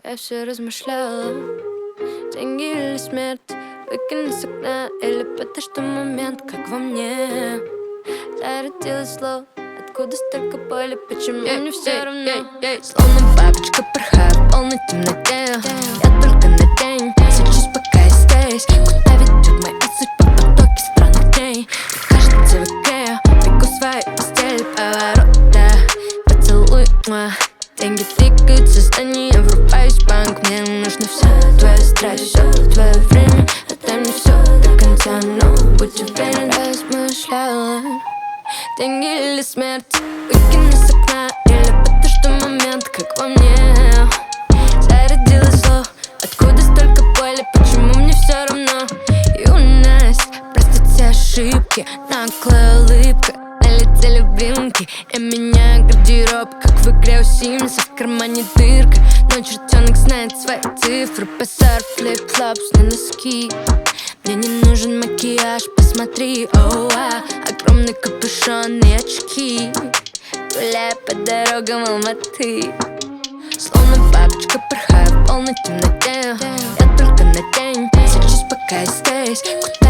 Я все размышляла: деньги или смерть, выкинь из окна, или потому что момент, как во мне зародилось зло. Откуда столько боли, почему мне все равно? Словно бабочка порхаю в полной темноте. Я только на день сочусь, пока я здесь. Куда ведет моя судьба, потоки странных дней. Кажется, в игре бегу в свою постель, поворота, поцелуй, деньги двигаются, здание, врубаюсь в банк. Мне нужно все, твоя страсть, все твое время. Отдай мне все до конца, но будь уверен. Размышляла: деньги или смерть, выкинь из окна, или потому что момент, как во мне зародилось зло. Откуда столько боли, почему мне все равно? Юность, простить все ошибки, наглая улыбка, на лице любимки. Я меняю гардероб, как в игре у Симса. В кармане дырка, но чертенок знает свои цифры. Базар, флип-флопс на носки. Мне не нужен макияж, посмотри, огромный капюшон и очки. Гуляю по дорогам Алматы, словно бабочка порхаю в полной темноте. Я только на день сочусь, пока я здесь.